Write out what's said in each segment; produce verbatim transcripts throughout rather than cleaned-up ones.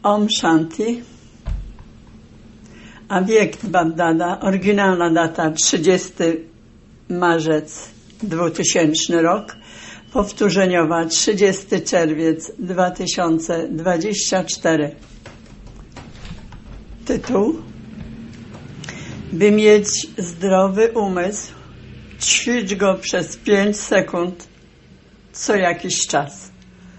Om Shanti. Avyekt Bab-Dada, oryginalna data trzydziesty marzec dwutysięczny rok, powtórzeniowa trzydziesty czerwiec dwa tysiące dwudziesty czwarty. Tytuł: by mieć zdrowy umysł, ćwicz go przez pięć sekund co jakiś czas.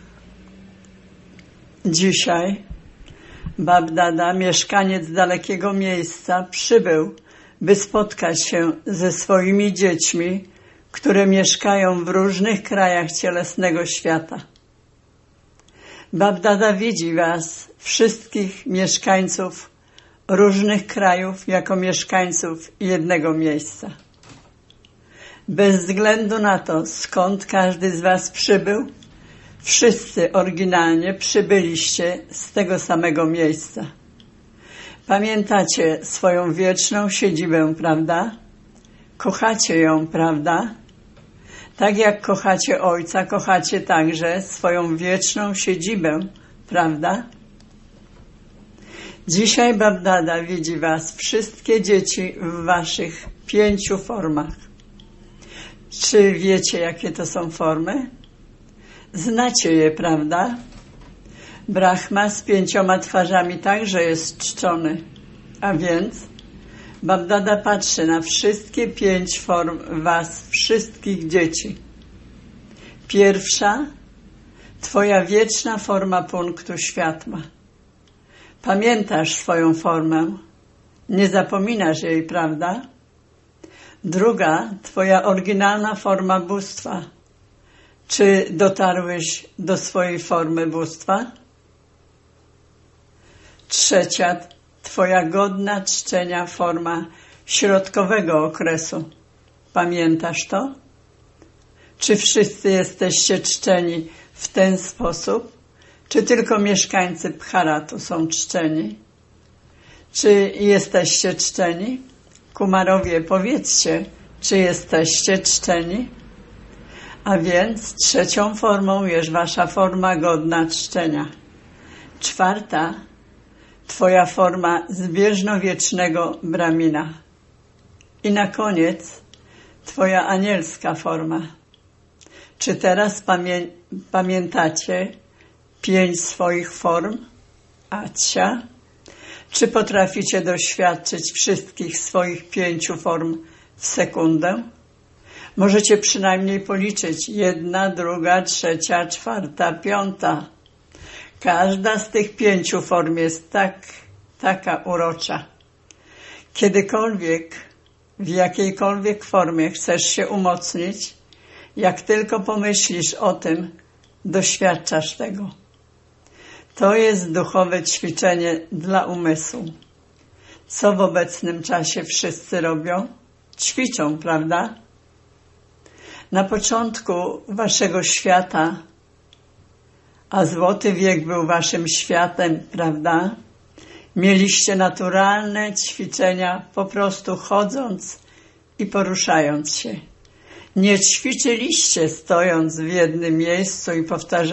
Dzisiaj Bab-Dada, mieszkaniec dalekiego miejsca, przybył, by spotkać się ze swoimi dziećmi, które mieszkają w różnych krajach cielesnego świata. Bab-Dada widzi was, wszystkich mieszkańców różnych krajów, jako mieszkańców jednego miejsca. Bez względu na to, skąd każdy z was przybył, wszyscy oryginalnie przybyliście z tego samego miejsca. Pamiętacie swoją wieczną siedzibę, prawda? Kochacie ją, prawda? Tak jak kochacie Ojca, kochacie także swoją wieczną siedzibę, prawda? Dzisiaj Bab-Dada widzi was, wszystkie dzieci, w waszych pięciu formach. Czy wiecie, jakie to są formy? Znacie je, prawda? Brahma z pięcioma twarzami także jest czczony. A więc Bab-Dada patrzy na wszystkie pięć form was, wszystkich dzieci. Pierwsza, twoja wieczna forma punktu światła. Pamiętasz swoją formę, nie zapominasz jej, prawda? Druga, twoja oryginalna forma bóstwa. Czy dotarłeś do swojej formy bóstwa? Trzecia, twoja godna czczenia forma środkowego okresu. Pamiętasz to? Czy wszyscy jesteście czczeni w ten sposób? Czy tylko mieszkańcy Bharatu są czczeni? Czy jesteście czczeni? Kumarowie, powiedzcie, czy jesteście czczeni? A więc trzecią formą jest wasza forma godna czczenia. Czwarta, twoja forma zbieżnowiecznego Brahmina. I na koniec, twoja anielska forma. Czy teraz pamię pamiętacie pięć swoich form? Acia. Czy potraficie doświadczyć wszystkich swoich pięciu form w sekundę? Możecie przynajmniej policzyć jedna, druga, trzecia, czwarta, piąta. Każda z tych pięciu form jest tak, taka urocza. Kiedykolwiek, w jakiejkolwiek formie chcesz się umocnić, jak tylko pomyślisz o tym, doświadczasz tego. To jest duchowe ćwiczenie dla umysłu. Co w obecnym czasie wszyscy robią? Ćwiczą, prawda? Na początku waszego świata, a złoty wiek był waszym światem, prawda? Mieliście naturalne ćwiczenia, po prostu chodząc i poruszając się. Nie ćwiczyliście stojąc w jednym miejscu i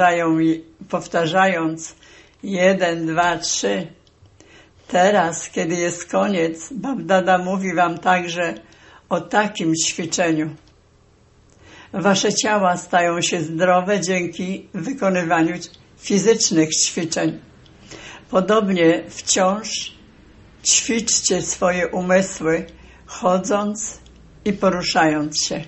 powtarzając jeden, dwa, trzy. Teraz, kiedy jest koniec, Bab-Dada mówi wam także o takim ćwiczeniu. Wasze ciała stają się zdrowe dzięki wykonywaniu fizycznych ćwiczeń. Podobnie wciąż ćwiczcie swoje umysły, chodząc i poruszając się.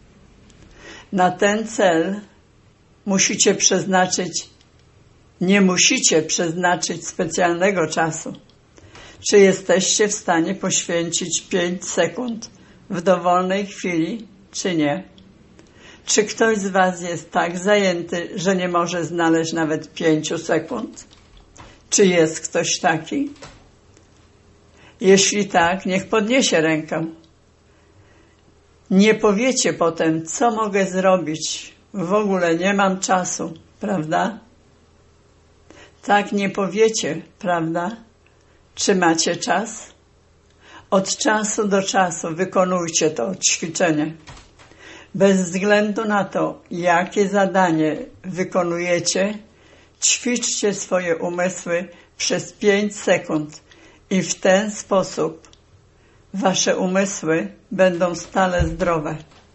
Na ten cel musicie przeznaczyć, nie musicie przeznaczyć specjalnego czasu. Czy jesteście w stanie poświęcić pięć sekund w dowolnej chwili, czy nie? Czy ktoś z was jest tak zajęty, że nie może znaleźć nawet pięciu sekund? Czy jest ktoś taki? Jeśli tak, niech podniesie rękę. Nie powiecie potem, co mogę zrobić. W ogóle nie mam czasu, prawda? Tak nie powiecie, prawda? Czy macie czas? Od czasu do czasu wykonujcie to ćwiczenie. Bez względu na to, jakie zadanie wykonujecie, Ćwiczcie swoje umysły przez pięć sekund i w ten sposób wasze umysły będą stale zdrowe.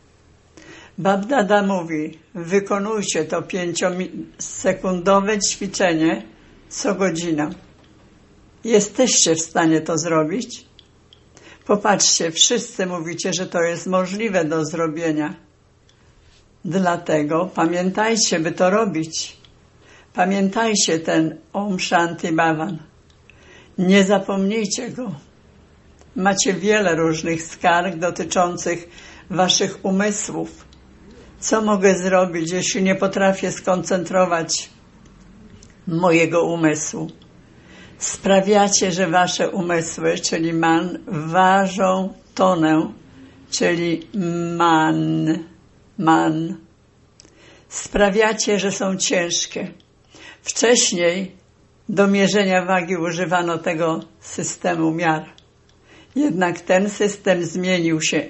Bab Dada mówi, wykonujcie to pięciosekundowe ćwiczenie co godzinę. Jesteście w stanie to zrobić? Popatrzcie, wszyscy mówicie, że to jest możliwe do zrobienia. Dlatego pamiętajcie, by to robić. Pamiętajcie ten Om Shanti Bhavan. Nie zapomnijcie go. Macie wiele różnych skarg dotyczących waszych umysłów. Co mogę zrobić, jeśli nie potrafię skoncentrować mojego umysłu? Sprawiacie, że wasze umysły, czyli man, ważą tonę, czyli man, man. Sprawiacie, że są ciężkie. Wcześniej do mierzenia wagi używano tego systemu miar. Jednak ten system zmienił się.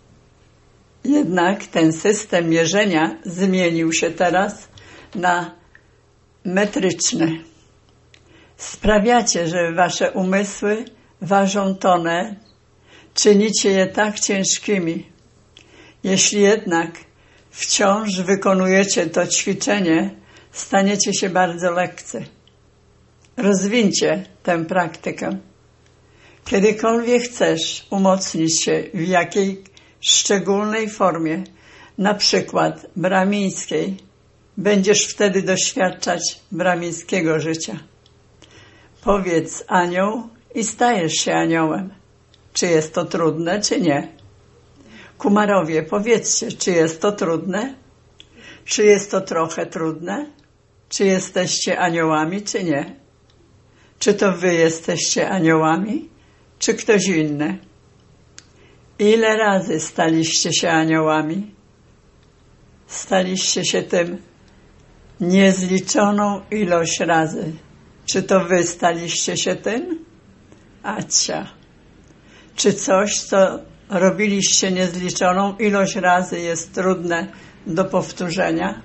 Jednak ten system mierzenia zmienił się teraz na metryczny. Sprawiacie, że wasze umysły ważą tonę, czynicie je tak ciężkimi. Jeśli jednak wciąż wykonujecie to ćwiczenie, staniecie się bardzo lekcy. Rozwincie tę praktykę. Kiedykolwiek chcesz umocnić się w jakiej szczególnej formie, na przykład brahmińskiej, będziesz wtedy doświadczać brahmińskiego życia. Powiedz anioł i stajesz się aniołem. Czy jest to trudne, czy nie? Kumarowie, powiedzcie, czy jest to trudne? Czy jest to trochę trudne? Czy jesteście aniołami, czy nie? Czy to wy jesteście aniołami, czy ktoś inny? Ile razy staliście się aniołami? Staliście się tym niezliczoną ilość razy. Czy to wy staliście się tym? Acia. Czy coś, co robiliście niezliczoną ilość razy, jest trudne do powtórzenia?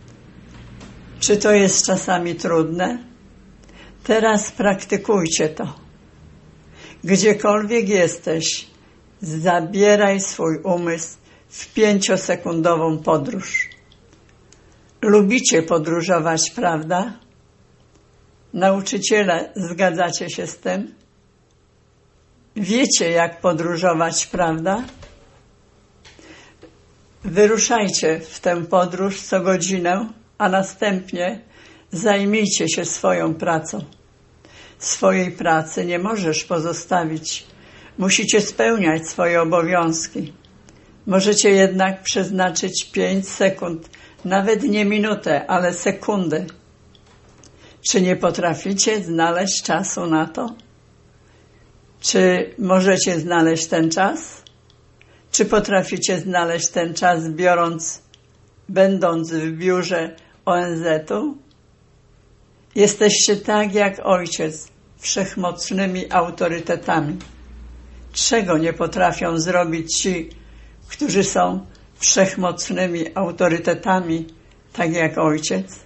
Czy to jest czasami trudne? Teraz praktykujcie to. Gdziekolwiek jesteś, zabieraj swój umysł w pięciosekundową podróż. Lubicie podróżować, prawda? Nauczyciele, zgadzacie się z tym? Wiecie, jak podróżować, prawda? Wyruszajcie w tę podróż co godzinę, a następnie zajmijcie się swoją pracą. Swojej pracy nie możesz pozostawić. Musicie spełniać swoje obowiązki. Możecie jednak przeznaczyć pięć sekund, nawet nie minutę, ale sekundy. Czy nie potraficie znaleźć czasu na to? Czy możecie znaleźć ten czas? Czy potraficie znaleźć ten czas, biorąc, będąc w biurze O N Z u? Jesteście tak jak Ojciec, wszechmocnymi autorytetami. Czego nie potrafią zrobić ci, którzy są wszechmocnymi autorytetami, tak jak Ojciec?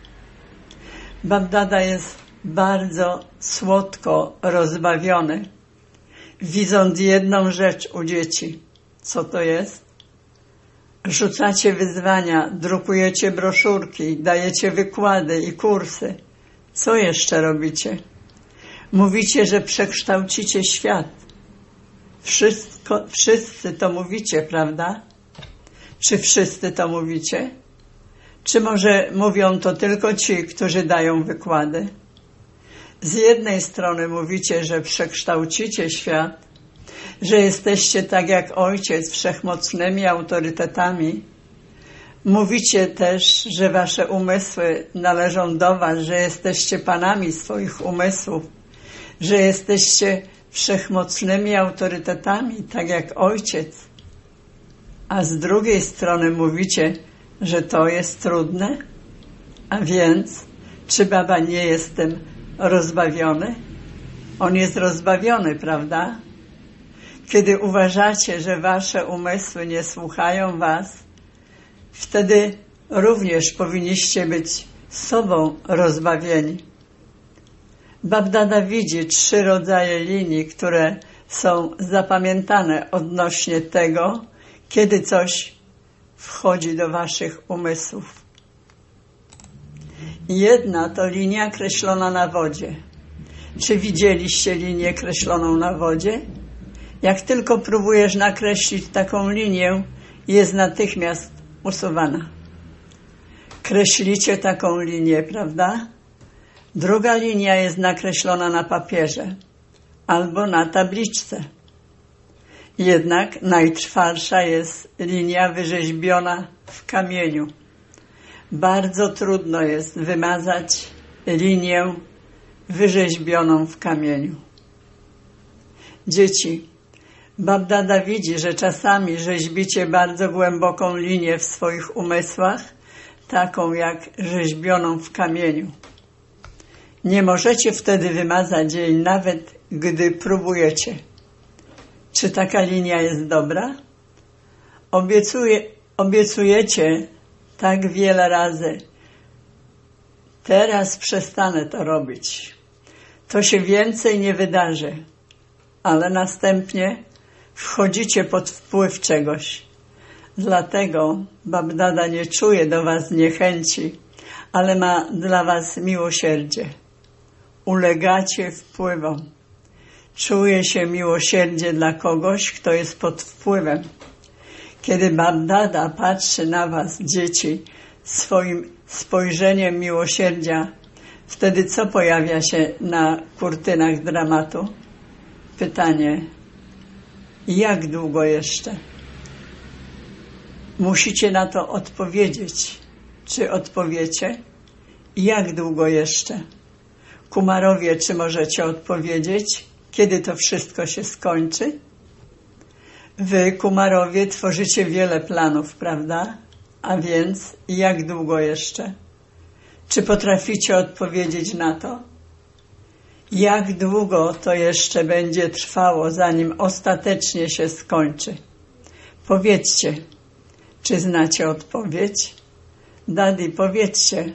Bab Dada jest bardzo słodko rozbawiony, widząc jedną rzecz u dzieci. Co to jest? Rzucacie wyzwania, drukujecie broszurki, dajecie wykłady i kursy. Co jeszcze robicie? Mówicie, że przekształcicie świat. Wszystko, wszyscy to mówicie, prawda? Czy wszyscy to mówicie? Czy może mówią to tylko ci, którzy dają wykłady? Z jednej strony mówicie, że przekształcicie świat, że jesteście tak jak Ojciec wszechmocnymi autorytetami. Mówicie też, że wasze umysły należą do was, że jesteście panami swoich umysłów, że jesteście wszechmocnymi autorytetami, tak jak Ojciec. A z drugiej strony mówicie, że to jest trudne? A więc, czy Baba nie jest tym rozbawiony? On jest rozbawiony, prawda? Kiedy uważacie, że wasze umysły nie słuchają was, wtedy również powinniście być sobą rozbawieni. Babdada widzi trzy rodzaje linii, które są zapamiętane odnośnie tego, kiedy coś wchodzi do waszych umysłów. Jedna to linia kreślona na wodzie. Czy widzieliście linię kreśloną na wodzie? Jak tylko próbujesz nakreślić taką linię, jest natychmiast usuwana. Kreślicie taką linię, prawda? Druga linia jest nakreślona na papierze albo na tabliczce. Jednak najtrwalsza jest linia wyrzeźbiona w kamieniu. Bardzo trudno jest wymazać linię wyrzeźbioną w kamieniu. Dzieci, babdada widzi, że czasami rzeźbicie bardzo głęboką linię w swoich umysłach, taką jak rzeźbioną w kamieniu. Nie możecie wtedy wymazać jej, nawet gdy próbujecie. Czy taka linia jest dobra? Obiecuje, obiecujecie tak wiele razy. Teraz przestanę to robić. To się więcej nie wydarzy. Ale następnie wchodzicie pod wpływ czegoś. Dlatego babdada nie czuje do was niechęci, ale ma dla was miłosierdzie. Ulegacie wpływom. Czuje się miłosierdzie dla kogoś, kto jest pod wpływem. Kiedy babdada patrzy na was, dzieci, swoim spojrzeniem miłosierdzia, wtedy co pojawia się na kurtynach dramatu? Pytanie, jak długo jeszcze? Musicie na to odpowiedzieć. Czy odpowiecie? Jak długo jeszcze? Kumarowie, czy możecie odpowiedzieć, kiedy to wszystko się skończy? Wy, kumarowie, tworzycie wiele planów, prawda? A więc jak długo jeszcze? Czy potraficie odpowiedzieć na to? Jak długo to jeszcze będzie trwało, zanim ostatecznie się skończy? Powiedzcie, czy znacie odpowiedź? Daddy, powiedzcie.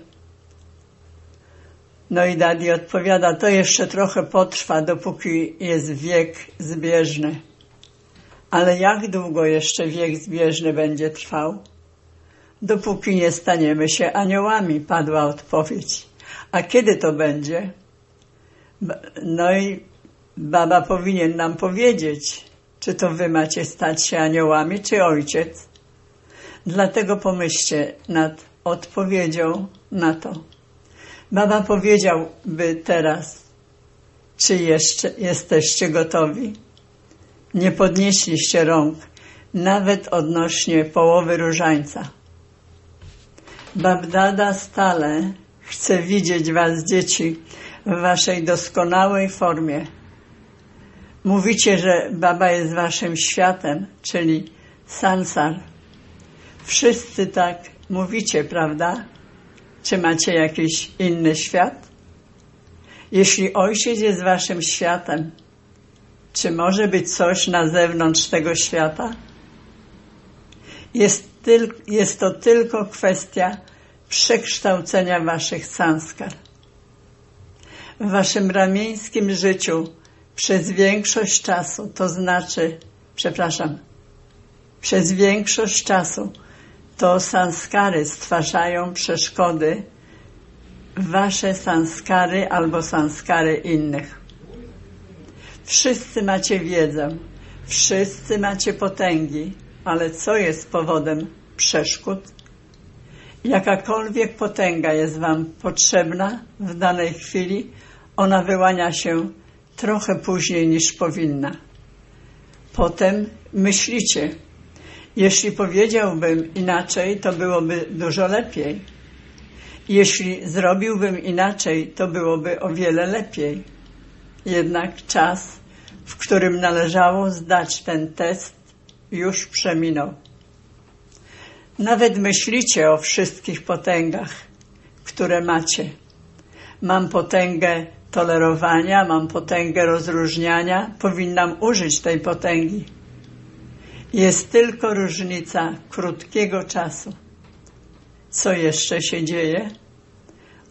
No i Daddy odpowiada, to jeszcze trochę potrwa, dopóki jest wiek zbieżny. Ale jak długo jeszcze wiek zbieżny będzie trwał? Dopóki nie staniemy się aniołami, padła odpowiedź. A kiedy to będzie? No i baba powinien nam powiedzieć, czy to wy macie stać się aniołami, czy ojciec. Dlatego pomyślcie nad odpowiedzią na to. Baba powiedziałby teraz, czy jeszcze jesteście gotowi? Nie podnieśliście rąk, nawet odnośnie połowy różańca. Babdada stale chce widzieć was, dzieci, w waszej doskonałej formie. Mówicie, że baba jest waszym światem, czyli sansar. Wszyscy tak mówicie, prawda? Czy macie jakiś inny świat? Jeśli ojciec jest waszym światem, czy może być coś na zewnątrz tego świata? Jest, tyl, jest to tylko kwestia przekształcenia waszych sanskar. W waszym ramieńskim życiu przez większość czasu, to znaczy, przepraszam, przez większość czasu to sanskary stwarzają przeszkody, wasze sanskary albo sanskary innych. Wszyscy macie wiedzę, wszyscy macie potęgi, ale co jest powodem przeszkód? Jakakolwiek potęga jest wam potrzebna w danej chwili, ona wyłania się trochę później niż powinna. Potem myślicie, jeśli powiedziałbym inaczej, to byłoby dużo lepiej. Jeśli zrobiłbym inaczej, to byłoby o wiele lepiej. Jednak czas, w którym należało zdać ten test, już przeminął. Nawet myślicie o wszystkich potęgach, które macie. Mam potęgę tolerowania, mam potęgę rozróżniania, powinnam użyć tej potęgi. Jest tylko różnica krótkiego czasu. Co jeszcze się dzieje?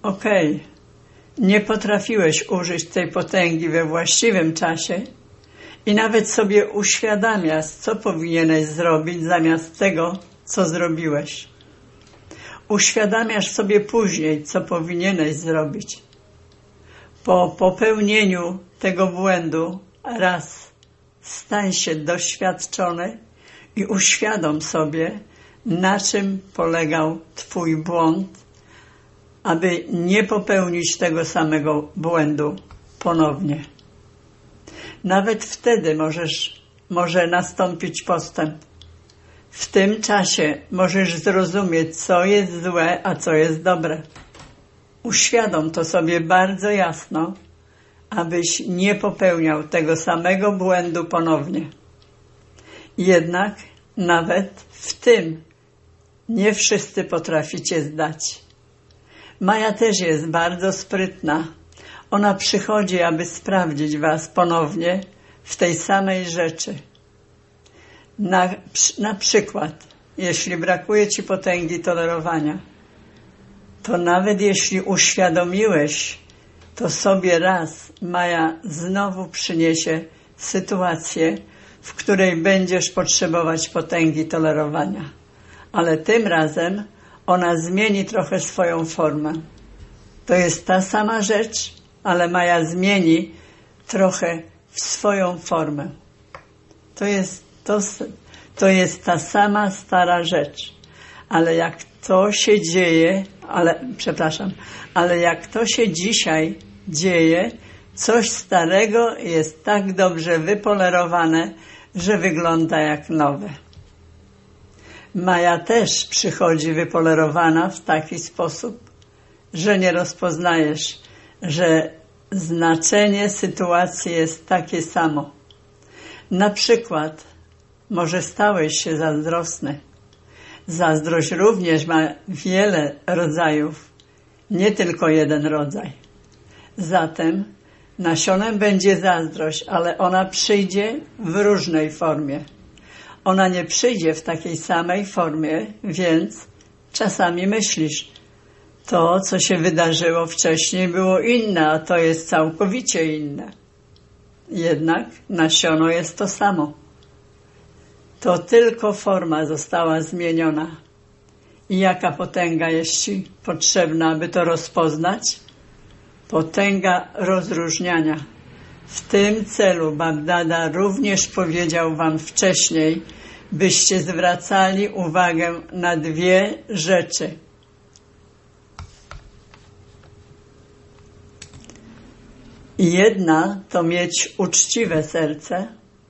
Okej, okay. Nie potrafiłeś użyć tej potęgi we właściwym czasie i nawet sobie uświadamiasz, co powinieneś zrobić zamiast tego, co zrobiłeś. Uświadamiasz sobie później, co powinieneś zrobić. Po popełnieniu tego błędu raz stań się doświadczony i uświadom sobie, na czym polegał twój błąd, aby nie popełnić tego samego błędu ponownie. Nawet wtedy możesz, może nastąpić postęp. W tym czasie możesz zrozumieć, co jest złe, a co jest dobre. Uświadom to sobie bardzo jasno, abyś nie popełniał tego samego błędu ponownie. Jednak nawet w tym nie wszyscy potraficie zdać. Maja też jest bardzo sprytna. Ona przychodzi, aby sprawdzić was ponownie w tej samej rzeczy. Na, na przykład, jeśli brakuje ci potęgi tolerowania, to nawet jeśli uświadomiłeś to sobie raz, Maja znowu przyniesie sytuację, w której będziesz potrzebować potęgi tolerowania. Ale tym razem ona zmieni trochę swoją formę. To jest ta sama rzecz, ale Maja zmieni trochę w swoją formę. To jest, to, to jest ta sama stara rzecz. Ale jak to się dzieje, ale, przepraszam, ale jak to się dzisiaj dzieje, coś starego jest tak dobrze wypolerowane, że wygląda jak nowe. Maja też przychodzi wypolerowana w taki sposób, że nie rozpoznajesz, że znaczenie sytuacji jest takie samo. Na przykład, może stałeś się zazdrosny. Zazdrość również ma wiele rodzajów, nie tylko jeden rodzaj. Zatem nasionem będzie zazdrość, ale ona przyjdzie w różnej formie. Ona nie przyjdzie w takiej samej formie, więc czasami myślisz, to, co się wydarzyło wcześniej, było inne, a to jest całkowicie inne. Jednak nasiono jest to samo. To tylko forma została zmieniona. I jaka potęga jest ci potrzebna, aby to rozpoznać? Potęga rozróżniania. W tym celu Bab-Dada również powiedział wam wcześniej, byście zwracali uwagę na dwie rzeczy. Jedna to mieć uczciwe serce.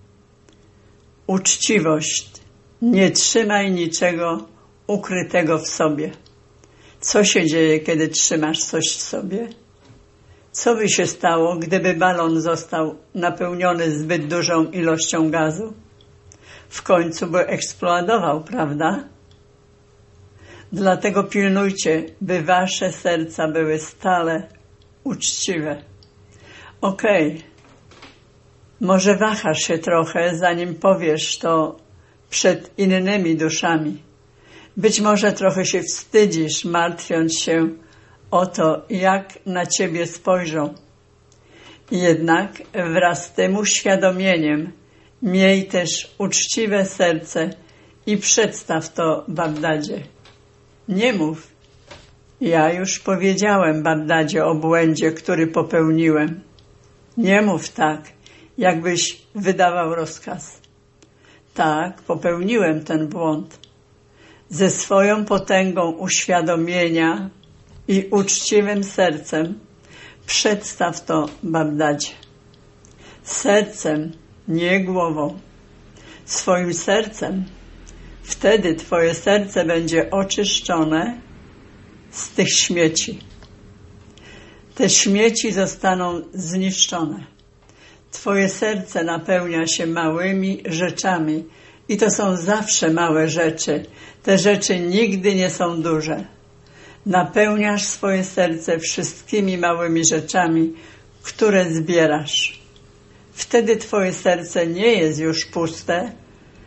Uczciwość. Nie trzymaj niczego ukrytego w sobie. Co się dzieje, kiedy trzymasz coś w sobie? Co by się stało, gdyby balon został napełniony zbyt dużą ilością gazu? W końcu by eksplodował, prawda? Dlatego pilnujcie, by wasze serca były stale uczciwe. Okej, okay. Może wahasz się trochę, zanim powiesz to przed innymi duszami. Być może trochę się wstydzisz, martwiąc się o to, jak na ciebie spojrzą. Jednak wraz z tym uświadomieniem miej też uczciwe serce i przedstaw to Bab-Dadzie. Nie mów, ja już powiedziałem Bab-Dadzie o błędzie, który popełniłem. Nie mów tak, jakbyś wydawał rozkaz. Tak, popełniłem ten błąd. Ze swoją potęgą uświadomienia i uczciwym sercem przedstaw to Bab-Dadzie. Sercem, nie głową. Swoim sercem. Wtedy twoje serce będzie oczyszczone z tych śmieci. Te śmieci zostaną zniszczone. Twoje serce napełnia się małymi rzeczami i to są zawsze małe rzeczy. Te rzeczy nigdy nie są duże. Napełniasz swoje serce wszystkimi małymi rzeczami, które zbierasz. Wtedy twoje serce nie jest już puste,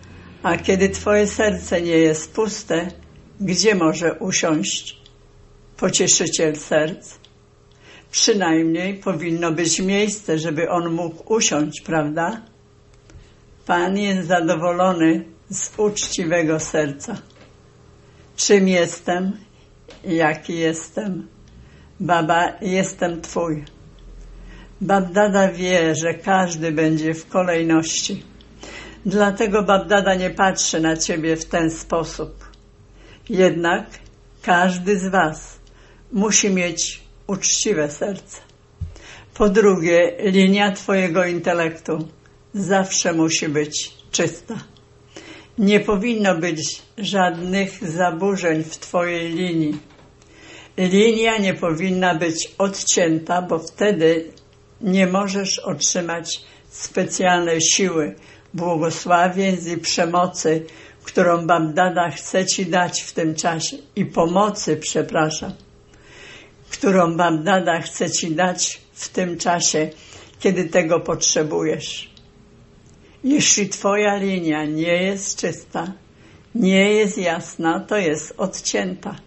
a kiedy twoje serce nie jest puste, gdzie może usiąść? pocieszyciel serc. Przynajmniej powinno być miejsce, żeby on mógł usiąść, prawda? Pan jest zadowolony z uczciwego serca. Czym jestem? Jaki jestem? Baba, jestem Twój. Babdada wie, że każdy będzie w kolejności. Dlatego Babdada nie patrzy na Ciebie w ten sposób. Jednak każdy z Was musi mieć uczciwe serce. Po drugie, linia Twojego intelektu zawsze musi być czysta. Nie powinno być żadnych zaburzeń w Twojej linii. Linia nie powinna być odcięta, bo wtedy nie możesz otrzymać specjalnej siły, błogosławieństw i przemocy, którą Babdada chce Ci dać w tym czasie, i pomocy, przepraszam, którą Babdada chce Ci dać w tym czasie, kiedy tego potrzebujesz. Jeśli Twoja linia nie jest czysta, nie jest jasna, to jest odcięta.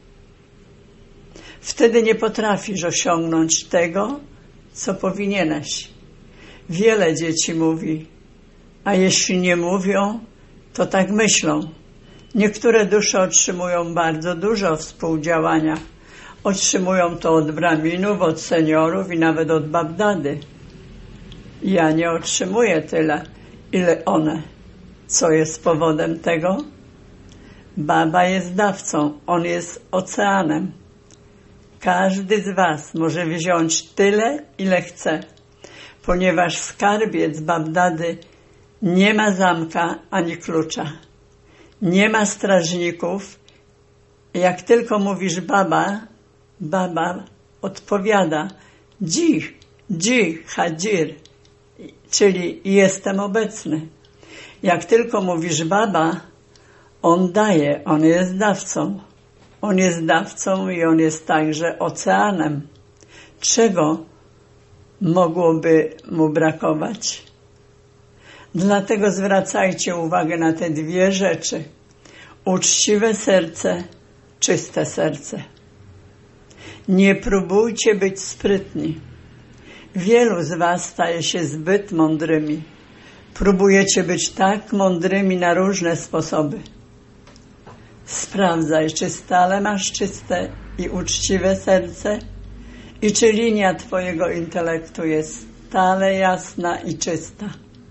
Wtedy nie potrafisz osiągnąć tego, co powinieneś. Wiele dzieci mówi, a jeśli nie mówią, to tak myślą. Niektóre dusze otrzymują bardzo dużo współdziałania. Otrzymują to od braminów, od seniorów i nawet od Babdady. Ja nie otrzymuję tyle, ile one. Co jest powodem tego? Baba jest dawcą, on jest oceanem. Każdy z Was może wziąć tyle, ile chce, ponieważ skarbiec Babdady nie ma zamka ani klucza. Nie ma strażników. Jak tylko mówisz baba, baba odpowiada dzi, dzi, hadzir, czyli jestem obecny. Jak tylko mówisz baba, on daje, on jest dawcą. On jest dawcą i on jest także oceanem. Czego mogłoby mu brakować? Dlatego zwracajcie uwagę na te dwie rzeczy. Uczciwe serce, czyste serce. Nie próbujcie być sprytni. Wielu z Was staje się zbyt mądrymi. Próbujecie być tak mądrymi na różne sposoby. Sprawdzaj, czy stale masz czyste i uczciwe serce i czy linia Twojego intelektu jest stale jasna i czysta.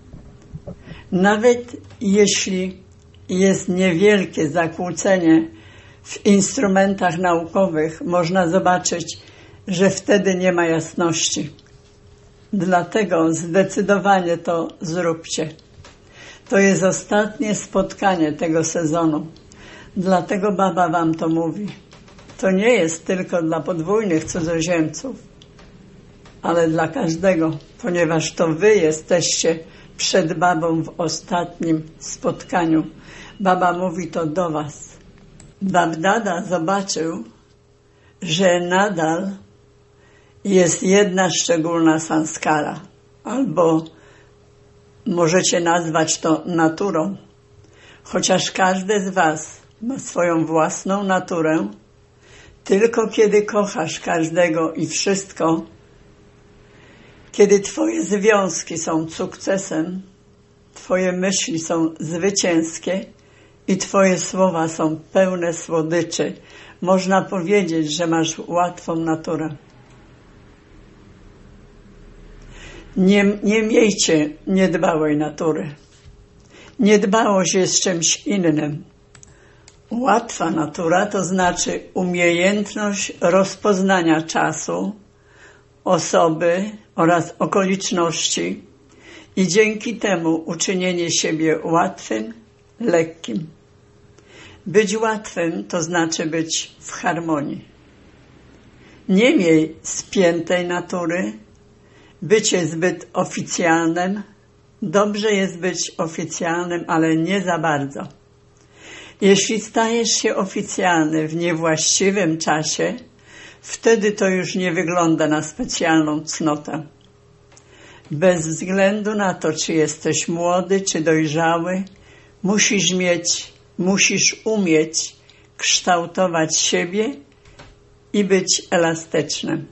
Nawet jeśli jest niewielkie zakłócenie w instrumentach naukowych, można zobaczyć, że wtedy nie ma jasności. Dlatego zdecydowanie to zróbcie. To jest ostatnie spotkanie tego sezonu. Dlatego Baba Wam to mówi. To nie jest tylko dla podwójnych cudzoziemców, ale dla każdego, ponieważ to Wy jesteście przed Babą w ostatnim spotkaniu. Baba mówi to do Was. Babdada zobaczył, że nadal jest jedna szczególna sanskara, albo możecie nazwać to naturą. Chociaż każdy z Was ma swoją własną naturę, tylko kiedy kochasz każdego i wszystko, kiedy Twoje związki są sukcesem, Twoje myśli są zwycięskie i Twoje słowa są pełne słodyczy, można powiedzieć, że masz łatwą naturę. Nie, nie miejcie niedbałej natury. Niedbałość jest czymś innym. Łatwa natura to znaczy umiejętność rozpoznania czasu, osoby oraz okoliczności i dzięki temu uczynienie siebie łatwym, lekkim. Być łatwym to znaczy być w harmonii. Nie miej spiętej natury, bycie zbyt oficjalnym. Dobrze jest być oficjalnym, ale nie za bardzo. Jeśli stajesz się oficjalny w niewłaściwym czasie, wtedy to już nie wygląda na specjalną cnotę. Bez względu na to, czy jesteś młody, czy dojrzały, musisz mieć, musisz umieć kształtować siebie i być elastycznym.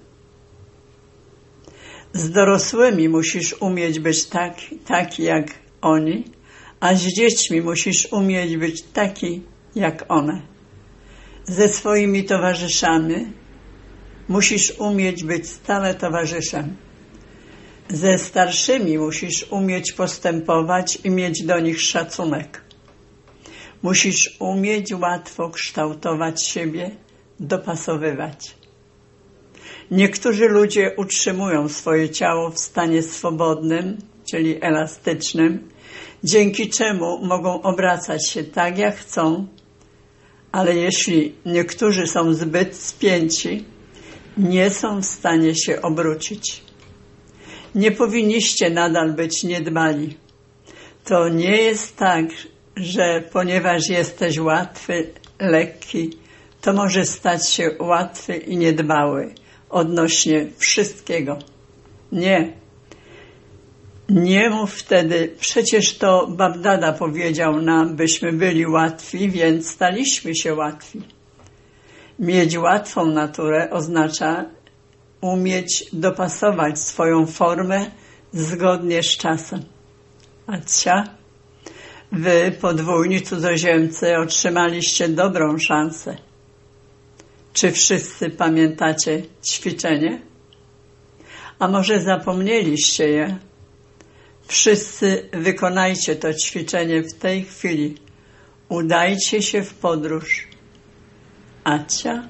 Z dorosłymi musisz umieć być tak, taki jak oni, a z dziećmi musisz umieć być taki jak one. Ze swoimi towarzyszami musisz umieć być stale towarzyszem. Ze starszymi musisz umieć postępować i mieć do nich szacunek. Musisz umieć łatwo kształtować siebie, dopasowywać. Niektórzy ludzie utrzymują swoje ciało w stanie swobodnym, czyli elastycznym, dzięki czemu mogą obracać się tak, jak chcą, ale jeśli niektórzy są zbyt spięci, nie są w stanie się obrócić. Nie powinniście nadal być niedbali. To nie jest tak, że ponieważ jesteś łatwy, lekki, to może stać się łatwy i niedbały odnośnie wszystkiego. Nie. Nie mów wtedy, przecież to Babdada powiedział nam, byśmy byli łatwi, więc staliśmy się łatwi. Mieć łatwą naturę oznacza umieć dopasować swoją formę zgodnie z czasem. Acia, wy, podwójni cudzoziemcy, otrzymaliście dobrą szansę. Czy wszyscy pamiętacie ćwiczenie? A może zapomnieliście je? Wszyscy wykonajcie to ćwiczenie w tej chwili. Udajcie się w podróż. Acia?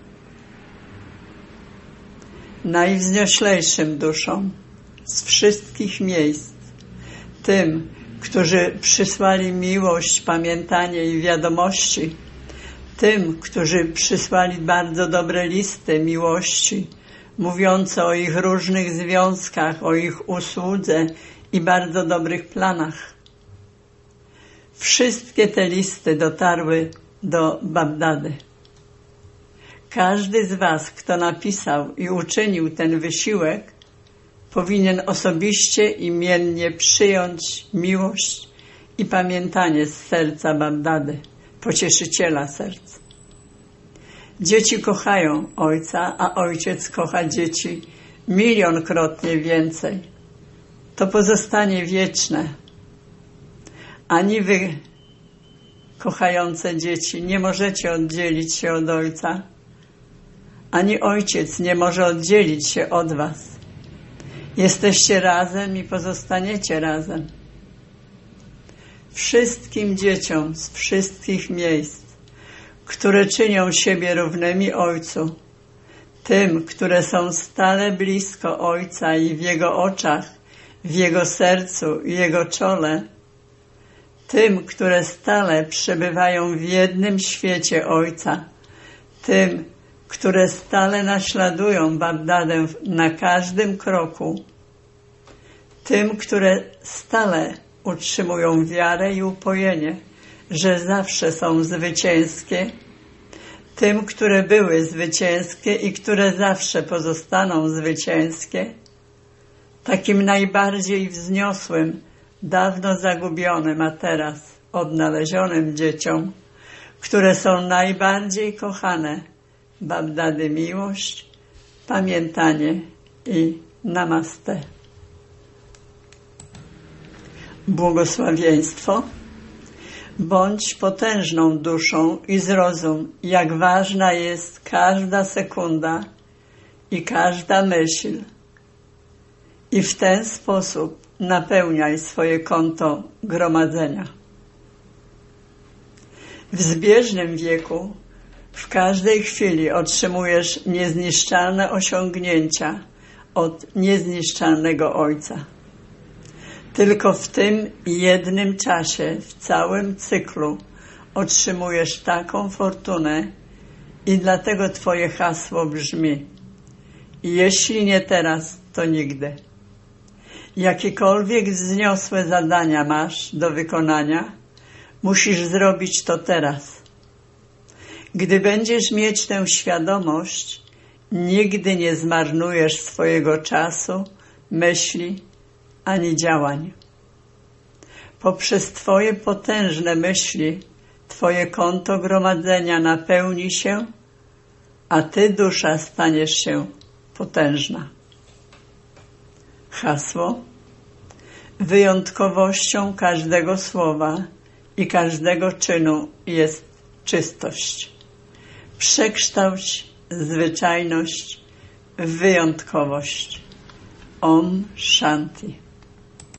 Najwznioślejszym duszom z wszystkich miejsc, tym, którzy przysłali miłość, pamiętanie i wiadomości, tym, którzy przysłali bardzo dobre listy miłości, mówiące o ich różnych związkach, o ich usłudze i bardzo dobrych planach. Wszystkie te listy dotarły do Babdady. Każdy z was, kto napisał i uczynił ten wysiłek, powinien osobiście i miennie przyjąć miłość i pamiętanie z serca Babdady, pocieszyciela serc. Dzieci kochają ojca, a ojciec kocha dzieci milionkrotnie więcej. To pozostanie wieczne. Ani wy, kochające dzieci, nie możecie oddzielić się od ojca, ani ojciec nie może oddzielić się od was. Jesteście razem i pozostaniecie razem. Wszystkim dzieciom z wszystkich miejsc, które czynią siebie równymi Ojcu, tym, które są stale blisko Ojca i w Jego oczach, w Jego sercu i Jego czole, tym, które stale przebywają w jednym świecie Ojca, tym, które stale naśladują Babdadę na każdym kroku, tym, które stale utrzymują wiarę i upojenie, że zawsze są zwycięskie, tym, które były zwycięskie i które zawsze pozostaną zwycięskie, takim najbardziej wzniosłym, dawno zagubionym, a teraz odnalezionym dzieciom, które są najbardziej kochane, Babdady miłość, pamiętanie i namaste. Błogosławieństwo. Bądź potężną duszą i zrozum, jak ważna jest każda sekunda i każda myśl. I w ten sposób napełniaj swoje konto gromadzenia. W zbieżnym wieku w każdej chwili otrzymujesz niezniszczalne osiągnięcia od niezniszczalnego Ojca. Tylko w tym jednym czasie, w całym cyklu otrzymujesz taką fortunę i dlatego Twoje hasło brzmi: jeśli nie teraz, to nigdy. Jakiekolwiek wzniosłe zadania masz do wykonania, musisz zrobić to teraz. Gdy będziesz mieć tę świadomość, nigdy nie zmarnujesz swojego czasu, myśli ani działań. Poprzez Twoje potężne myśli Twoje konto gromadzenia napełni się, a Ty, dusza, staniesz się potężna. Hasło: wyjątkowością każdego słowa i każdego czynu jest czystość. Przekształć zwyczajność w wyjątkowość. Om Shanti.